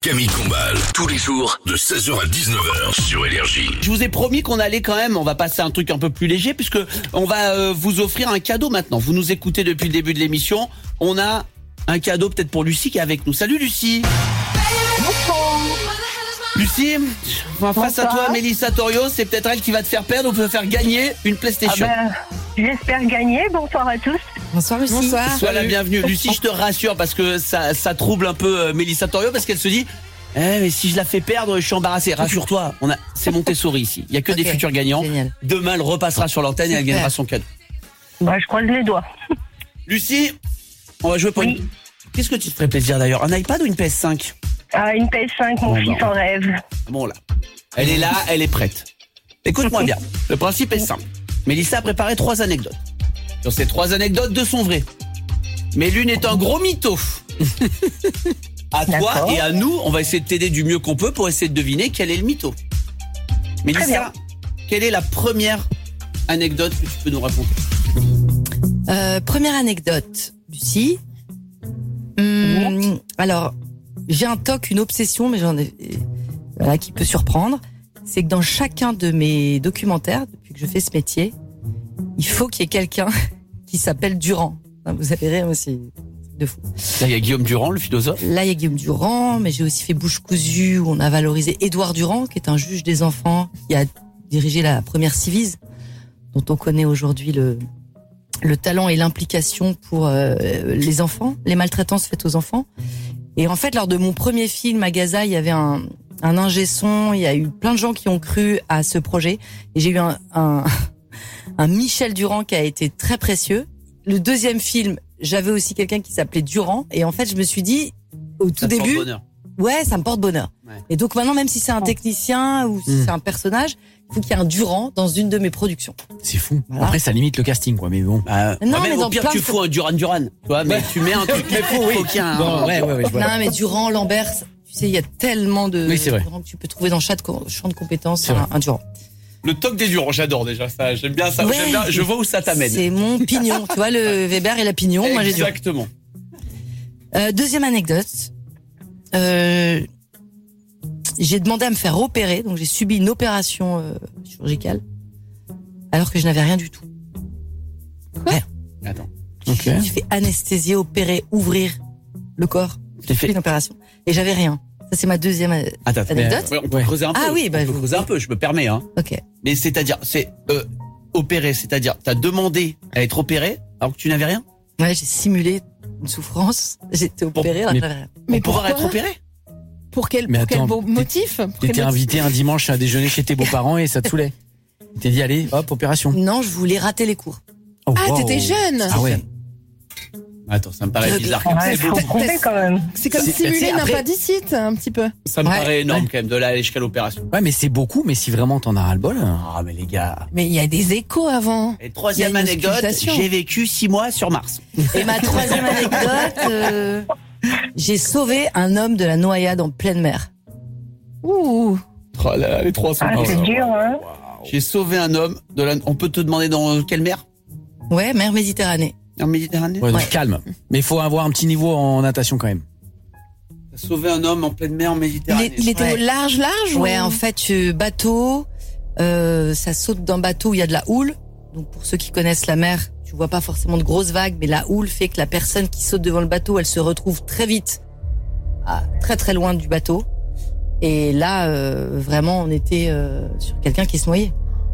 Camille Combal, tous les jours de 16h à 19h sur Énergie. Je vous ai promis qu'on allait quand même, on va passer à un truc un peu plus léger puisque on va vous offrir un cadeau maintenant. Vous nous écoutez depuis le début de l'émission. On a un cadeau peut-être pour Lucie qui est avec nous. Salut Lucie. Lucie, face à toi Mélissa Torio, c'est peut-être elle qui va te faire perdre ou peut faire gagner une PlayStation. J'espère gagner. Bonsoir à tous. Bonsoir Lucie. Bonsoir. Sois la bienvenue. Lucie, je te rassure parce que ça trouble un peu Mélissa Torio parce qu'elle se dit mais si je la fais perdre, je suis embarrassée. Rassure-toi, c'est Montessori ici. Il y a que des futurs gagnants. Génial. Demain, elle repassera sur l'antenne et elle gagnera son cadeau. Je croise les doigts. Lucie, on va jouer pour une... Qu'est-ce que tu te ferais plaisir d'ailleurs? Un iPad ou une PS5? Une PS5, mon fils en rêve. Bon là, elle est là, elle est prête. Écoute-moi bien, le principe est simple. Mélissa a préparé 3 anecdotes. Sur ces 3 anecdotes, 2 sont vraies. Mais l'une est un gros mytho. À toi et à nous, on va essayer de t'aider du mieux qu'on peut pour essayer de deviner quel est le mytho. Mélissa, quelle est la première anecdote que tu peux nous raconter? Première anecdote, Lucie. Alors, j'ai un toc, une obsession, mais j'en ai qui peut surprendre. C'est que dans chacun de mes documentaires, depuis que je fais ce métier, il faut qu'il y ait quelqu'un qui s'appelle Durand. Vous avez rire aussi, de fou. Là, il y a Guillaume Durand, le philosophe. Là, il y a Guillaume Durand, mais j'ai aussi fait Bouche cousue, où on a valorisé Édouard Durand, qui est un juge des enfants, qui a dirigé la première Civise, dont on connaît aujourd'hui le talent et l'implication pour les enfants, les maltraitances faites aux enfants. Et en fait, lors de mon premier film à Gaza, il y avait un ingé son, il y a eu plein de gens qui ont cru à ce projet. Et j'ai eu un Michel Durand qui a été très précieux. Le deuxième film, j'avais aussi quelqu'un qui s'appelait Durand. Et en fait, je me suis dit, au tout début, ouais, ça me porte bonheur. Ouais. Et donc maintenant, même si c'est un technicien ou si c'est un personnage, il faut qu'il y ait un Durand dans une de mes productions. C'est fou. Voilà. Après, ça limite le casting, quoi. Mais bon. Non, mais au pire, tu fous un Duran. Tu vois, mais tu mets un truc. Mais faut qu'il y ait un. Non, mais Durand, Lambert, tu sais, il y a tellement de Durand que tu peux trouver dans chaque champ de compétences. Un Durand. Le toc des Durand, j'adore déjà ça. J'aime bien ça. Ouais, j'aime bien, je vois où ça t'amène. C'est mon pignon. Tu vois, le Weber et la pignon. Moi, j'ai Durand. Exactement. Deuxième anecdote. J'ai demandé à me faire opérer, donc j'ai subi une opération chirurgicale, alors que je n'avais rien du tout. Rien. Attends. J'ai fait anesthésier, opérer, ouvrir le corps. J'ai fait une opération et j'avais rien. Ça c'est ma deuxième anecdote. On peut creuser un peu. Ah oui, on peut creuser un peu. Je me permets. Ok. Mais c'est-à-dire, c'est opérer, c'est-à-dire, t'as demandé à être opéré alors que tu n'avais rien. Ouais, j'ai simulé une souffrance. J'étais opéré alors que j'avais rien. Mais pour pouvoir être opéré. Pour quel motif? T'étais invité un dimanche à déjeuner chez tes beaux-parents et ça te saoulait. T'es dit allez, hop, opération. Non, je voulais rater les cours. Oh, t'étais jeune. Ah ouais. Attends, ça me paraît bizarre comme ça. Quand même. C'est comme simuler une appendicite, un petit peu. Ça me paraît énorme quand même de là aller jusqu'à l'opération. Ouais, mais c'est beaucoup, mais si vraiment t'en as ras le bol. Ah, mais les gars. Mais il y a des échos avant. Et troisième anecdote, j'ai vécu 6 mois sur Mars. Et ma troisième anecdote, j'ai sauvé un homme de la noyade en pleine mer. Ouh. Oh là, les 3 sont c'est dur, hein. J'ai sauvé un homme de la... On peut te demander dans quelle mer? Ouais, mer Méditerranée. En Méditerranée? Ouais, donc calme. Mais il faut avoir un petit niveau en natation quand même. T'as sauvé un homme en pleine mer en Méditerranée. Il était au large Ouais, en fait, bateau, ça saute d'un bateau où il y a de la houle. Donc pour ceux qui connaissent la mer, tu vois pas forcément de grosses vagues, mais la houle fait que la personne qui saute devant le bateau, elle se retrouve très vite très très loin du bateau. Et là, vraiment, on était sur quelqu'un qui se noyait.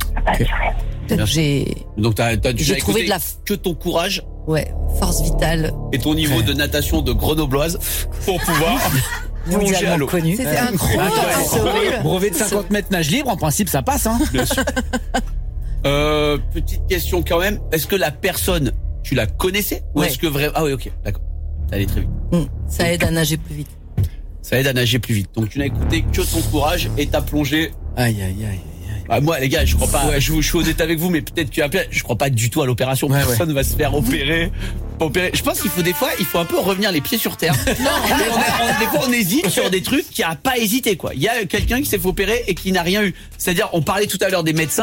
Donc t'as j'ai trouvé que ton courage. Ouais, force vitale. Et ton niveau de natation de grenobloise pour pouvoir plonger à l'eau. Connu. C'était incroyable. Brevet de 50 mètres nage libre, en principe, ça passe, hein. Bien sûr. Petite question quand même. Est-ce que la personne, tu la connaissais? Ou est-ce que vraiment... Ah oui, ok, d'accord. Ça allait très vite. Ça aide à nager plus vite. Ça aide à nager plus vite. Donc tu n'as écouté que ton courage et t'as plongé. Aïe. Moi, les gars, je crois pas. Je suis honnête avec vous, mais peut-être que je crois pas du tout à l'opération. Personne ne va se faire opérer. Je pense qu'il faut il faut un peu revenir les pieds sur terre. Non, des fois on hésite sur des trucs qui a pas hésité quoi. Il y a quelqu'un qui s'est fait opérer et qui n'a rien eu. C'est-à-dire, on parlait tout à l'heure des médecins.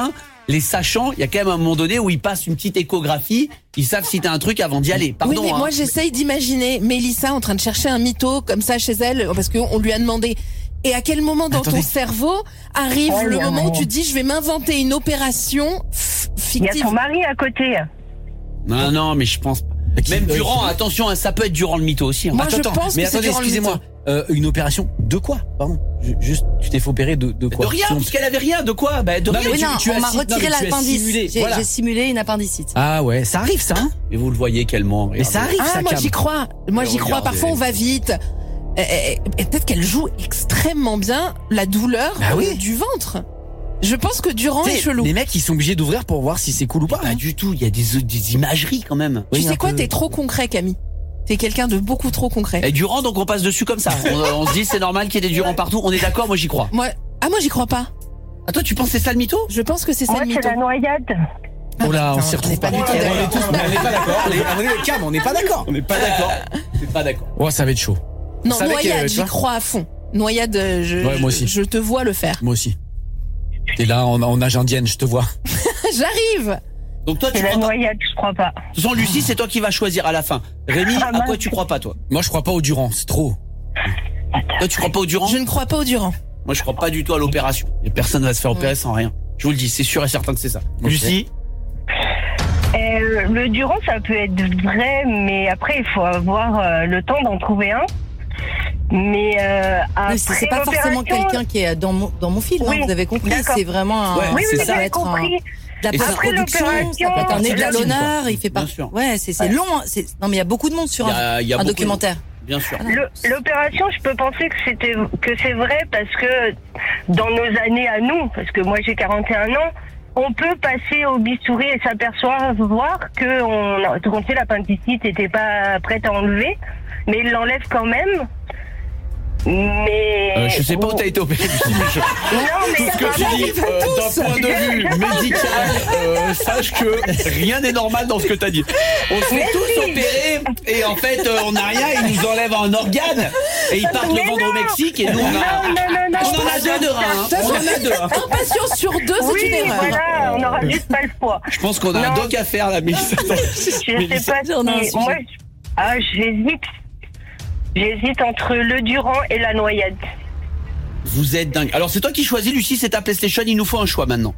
les sachants, il y a quand même un moment donné où ils passent une petite échographie, ils savent si t'as un truc avant d'y aller. Pardon. Oui, mais moi j'essaye d'imaginer Mélissa en train de chercher un mytho comme ça chez elle parce qu'on lui a demandé. Et à quel moment dans ton cerveau arrive le moment où tu te dis je vais m'inventer une opération Il y a fictive. son mari à côté. Non, mais je pense pas. Même durant, attention, ça peut être durant le mytho aussi. Hein. Moi, je pense mais que c'est attendez, durant le excusez-moi. Une opération de quoi? Pardon. Juste, tu t'es fait opérer de quoi? De rien, parce qu'elle avait rien. De quoi? Bah, de Non, rien. mais Oui, non, tu on as m'a si- non, retiré mais tu as l'appendice. simulé, J'ai voilà. j'ai simulé une appendicite. Ah ouais, ça arrive ça, hein? Mais vous le voyez qu'elle ment. Mais ça arrive, Ah, ça, moi Cam. j'y crois. Moi Mais j'y crois. regardez. Parfois on va vite. Et peut-être qu'elle joue extrêmement bien la douleur Bah oui. du ventre. Je pense que Durand Tu est sais, chelou. les mecs, ils sont obligés d'ouvrir pour voir si c'est cool ou pas. Pas hein. du tout. Il y a des imageries quand même. Tu Oui, sais un quoi, peu. t'es trop concret, Camille. T'es quelqu'un de beaucoup trop concret. Et Durand, donc on passe dessus comme ça. On se dit c'est normal qu'il y ait des Durand partout. On est d'accord, moi j'y crois. Moi j'y crois pas. Ah toi tu penses que c'est ça le mytho? Je pense que c'est ça Moi, le c'est mytho. la noyade. Oh là, on Attends, s'y on retrouve est pas pas. du tout On d'accord. est tous, mais on n'est pas d'accord. Cam, on n'est pas d'accord. On n'est pas d'accord. On n'est pas d'accord. Oh, ça va être chaud. Non, Vous savez que, noyade, tu j'y vois crois à fond. Noyade, Ouais, moi aussi. je te vois le faire. Moi aussi. T'es là en nage indienne, je te vois. J'arrive. Donc toi tu C'est la crois pas. noyade, je crois pas. De toute façon, Lucie, c'est toi qui vas choisir à la fin. Rémi, Ah, à mince. quoi tu crois pas toi? Moi, je crois pas au Durand, c'est trop. Toi tu crois pas au Durand? Je ne crois pas au Durand. Moi je crois pas du tout à l'opération. Et personne va se faire opérer sans rien. Je vous le dis, c'est sûr et certain que c'est ça. Ok. Lucie? Le Durand, ça peut être vrai, mais après, il faut avoir le temps d'en trouver un. Mais après Oui, c'est pas forcément l'opération- quelqu'un qui est dans mon film, hein, Oui, vous avez compris. d'accord. C'est vraiment un. Ouais, Oui, c'est oui, ça. j'avais être compris. de la Et ça- post-production, Après ça peut être un l'opération, étalonneur, il fait pas. Bien sûr. Ouais, c'est long. hein, Non, mais il y a beaucoup de monde sur Il y a un beaucoup documentaire. Bien sûr. L'opération, je peux penser que c'est vrai parce que dans nos années à nous, parce que moi j'ai 41 ans, on peut passer au bistouri et s'apercevoir qu'on sait l'appendicite n'était pas prête à enlever, mais il l'enlève quand même. Mais Je sais pas où t'as été opéré, Lucie, mais je- Non, mais Tout ce que tu dis, d'un point de vue médical, sache que rien n'est normal dans ce que t'as dit. On se fait tous opérer et en fait on n'a rien, ils nous enlèvent un organe et ils partent Mais le vendre au non. Mexique et nous on a... On en a deux de reins, hein. On en a deux. hein. Un patient sur deux, c'est oui, une erreur. voilà, on aura juste pas le poids. Je pense qu'on a un Non. doc à faire là, Mélissa. Je sais pas si... Moi, j'hésite. J'hésite entre le Durand et la noyade. Vous êtes dingue. Alors c'est toi qui choisis, Lucie, c'est ta PlayStation, il nous faut un choix maintenant.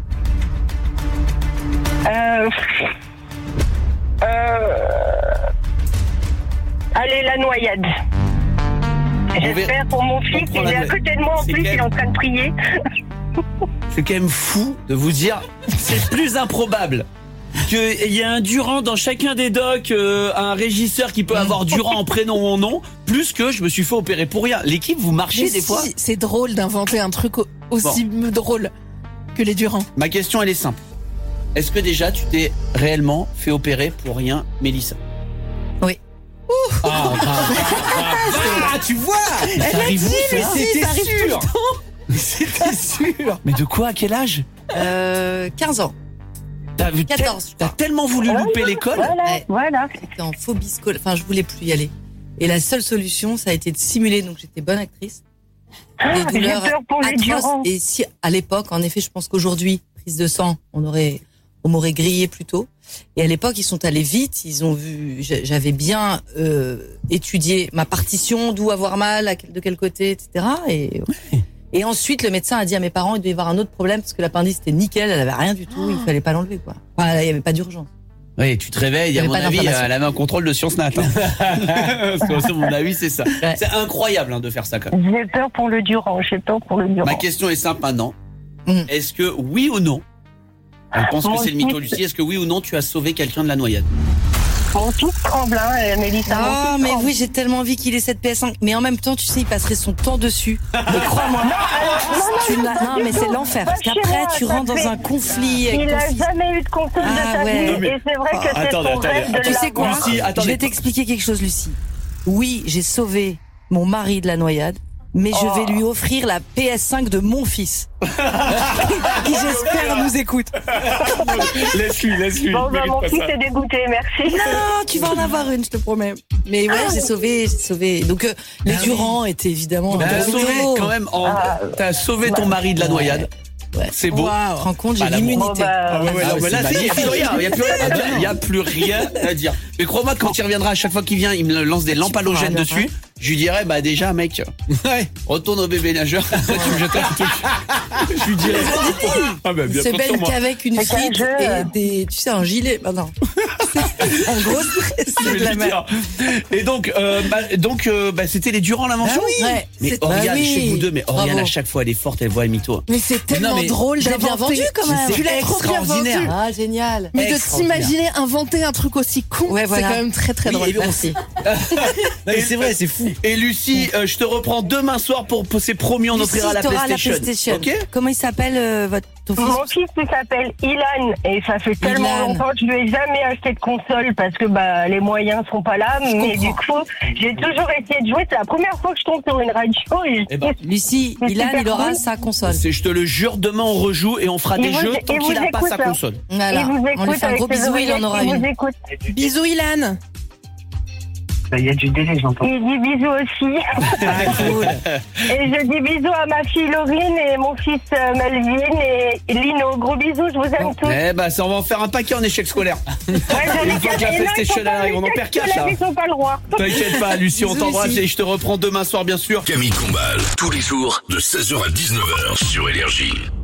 Allez, la noyade. J'espère pour mon fils, prend il la est à noyade. côté de moi en C'est plus, quand il est même- en train de prier. C'est quand même fou de vous dire, c'est plus improbable qu'il y ait un Durand dans chacun des docs, un régisseur qui peut avoir Durand en prénom ou en nom, plus que je me suis fait opérer pour rien. L'équipe, vous marchez Mais des si, fois. c'est drôle d'inventer un truc aussi drôle que les Durand. Ma question, elle est simple. Est-ce que déjà tu t'es réellement fait opérer pour rien, Mélissa? Oui. Ah, tu vois. Elle a dit, mais Lucie, ça arrive tout le temps. C'était sûr. Mais de quoi? À quel âge? 15 ans. T'as vu 14, je T'as crois. tellement voulu louper l'école. Voilà, Ouais. voilà. J'étais en phobie scolaire. Enfin, je voulais plus y aller. Et la seule solution, ça a été de simuler. Donc, j'étais bonne actrice. Des J'ai douleurs peur pour les atroces. Durand. Et si, à l'époque, en effet, je pense qu'aujourd'hui, prise de sang, on m'aurait grillé plus tôt. Et à l'époque, ils sont allés vite. Ils ont vu, j'avais bien étudié ma partition, d'où avoir mal, de quel côté, etc. Et ensuite, le médecin a dit à mes parents, il devait y avoir un autre problème parce que l'appendice était nickel, elle avait rien du tout, il fallait pas l'enlever, quoi. Enfin, il y avait pas d'urgence. Oui, tu te réveilles, Il y à avait mon pas avis, d'inflammation. elle avait un contrôle de Sciences Nat. Hein. Parce que, à mon avis, c'est ça. Ouais. C'est incroyable hein, de faire ça quand même. J'ai peur pour le Durand, j'ai peur pour le Durand. Ma question est simple maintenant. Mm. Est-ce que oui ou non, je pense que Mon c'est le mytho fils- Lucie, est-ce que oui ou non tu as sauvé quelqu'un de la noyade? Mon fils tremble, hein, Mélissa. mon Ah, fils mais tremble. oui, j'ai tellement envie qu'il ait cette PS5. Mais en même temps, tu sais, il passerait son temps dessus. Mais crois-moi. Non, mais c'est l'enfer. Parce qu'après, tu rentres dans un conflit avec Il ton a fils. jamais eu de conseil Ah, de sa ouais. vie. Et c'est vrai que c'est Attendez, son rêve de Tu sais quoi l'avoir. Lucie, Je attendez. vais t'expliquer quelque chose, Lucie. Oui, j'ai sauvé mon mari de la noyade, mais je vais lui offrir la PS5 de mon fils. Qui j'espère nous écoute. Laisse-lui. Bon, bah, mon fils est dégoûté, merci. Non, tu vas en avoir une, je te promets. Mais ouais, j'ai sauvé. Donc, les Durand étaient évidemment. T'as un sauvé mytho. quand même, t'as sauvé ton mari de la noyade. Ouais. C'est beau. Tu te rends compte, j'ai Bah, l'amour. l'immunité. Bah, Ouais, non, mais là, il n'y a plus rien. Il n'y a plus rien à dire. non. Il y a plus rien à dire. Mais crois-moi, quand il reviendra, à chaque fois qu'il vient, il me lance des lampes halogènes pourras dessus. Je lui dirais, bah déjà, mec, Ouais. retourne au bébé nageur. Tu me jettes un truc. Je lui dirais. Ah, bah, bien C'est sûr, belle moi. qu'avec une C'est un frite jeu. et des, tu sais, un gilet. Bah non. En gros, Je c'est vais de la lui merde. dire. Et donc, c'était les Durand l'invention. Ouais. Mais C'est- Oriane, bah oui. chez vous deux, mais Oriane, Bravo. à chaque fois, elle est forte, elle voit les mythos. Mais c'est tellement mais drôle je l'ai bien d'inventer. vendu, quand même. Tu l'as trop bien vendu. Extraordinaire. Ah, génial. Mais de Extraordinaire. t'imaginer inventer un truc aussi con, Ouais, voilà. c'est quand même très très Oui, drôle. et bon, Merci. Non, mais c'est vrai, c'est fou. Et Lucie, je te reprends demain soir pour c'est promis, on Lucie, offrira la t'auras PlayStation. Ok. Comment il s'appelle ton fils? Mon fils il s'appelle Ilan et ça fait tellement Ilan. longtemps que je lui ai jamais acheté de console parce que bah les moyens sont pas là. Mais du coup, j'ai toujours essayé de jouer. C'est la première fois que je tombe sur une radio. Et Eh ben, Lucie, C'est Ilan, super il aura cool. sa console. Je te le jure, demain on rejoue et on fera des Et vous- jeux tant et qu'il vous n'a pas écoute, sa hein. console. Voilà. il vous On lui écoute fait un avec gros ses bisou, il en oreillettes, aura il vous une. écoute. Bisous Ilan. Il y a du délai, j'entends. Il dit bisous aussi. Ah, cool. Et je dis bisous à ma fille Laurine et mon fils Melvin et Lino. Gros bisous, je vous aime tous. Eh ben, ça, on va en faire un paquet en échec scolaire. Ouais, j'en ai Une fois que la quatre. Et non, PlayStation ils sont pas arrive, on en perd quatre, là. Ils sont pas le roi. T'inquiète pas, Lucie, on Bisous, t'embrasse Lucie. et je te reprends demain soir, bien sûr. Camille Combal, tous les jours de 16h à 19h sur Énergie.